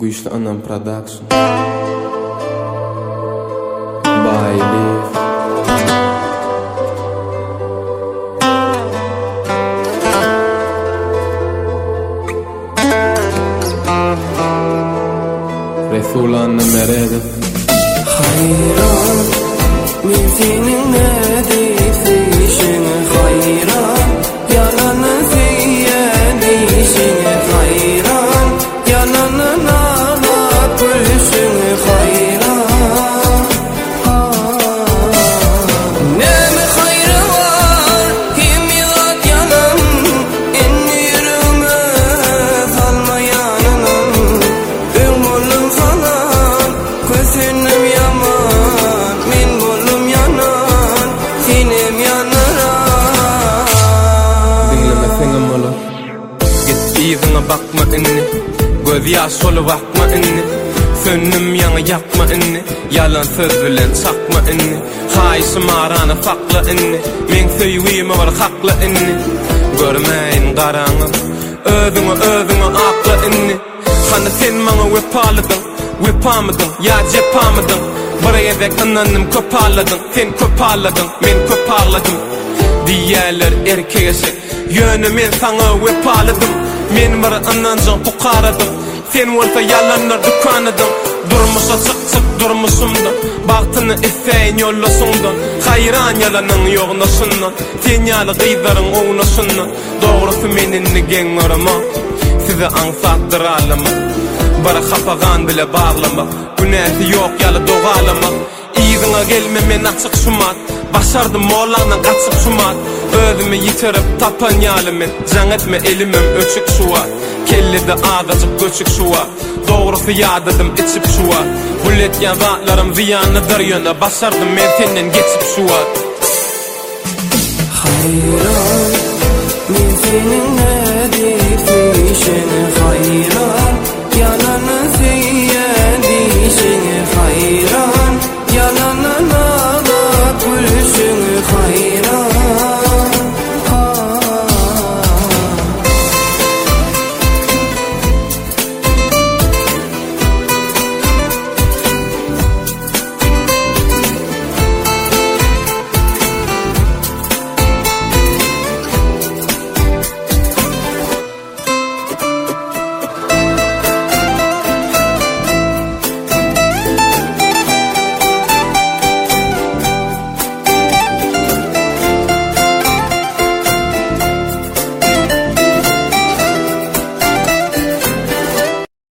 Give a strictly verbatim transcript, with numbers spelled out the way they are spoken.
Güçlü Anam Production By Leaf Resul Annem Meredith Hayran min senin ne deyişine hayran yalanı ziyadişine hayran yalanına ağla gülüşüne hayran ne mi hayrı var kim yılat yalan inni yürüme salma yanına ömürlüm falan gözünüm yaman min bolum yanan sinem yanara Dinlemesene mola Git yüzüne bakma inni Göz yaş olu bakma inni Sönüm yanı yakma inni Yalan söz bilen sakma inni Hayşım arana fakla inni Men söywime var hakla inni Görmeyin karanı Özüne özüne akla inni Hani sen bana vepaladın Vepamadın ya cepamadın Buraya dek ananım köpaladın Sen köpaladın men köpaladım Diğerler erkeğesi Yönü men sana vepaladım Men var anancan pukaradım Sen olsa yalanlar dükkanıdın Durmuşa sık sık durmuşumdan Baktını isteyin yollasından Hayran yalanın yoğunasından Sen yalı kıydarın oğunasından Doğrusu meninni gen arama Size ansattır alama Bara kapagan bile bağlama Günahı yok yalı doğalama İyidine gelme men açık şumat Başardım oğlandan kaçıp şumat Özümü yitirip tapan yalımın Can etme elimim öçük şuat Kellide ağacıp göçük şuat Doğrusu yadadım içip şuat Hullet yazatlarım ziyanıdır yöne Başardım men senden geçip şuat hayran min senin ne deyişine hayran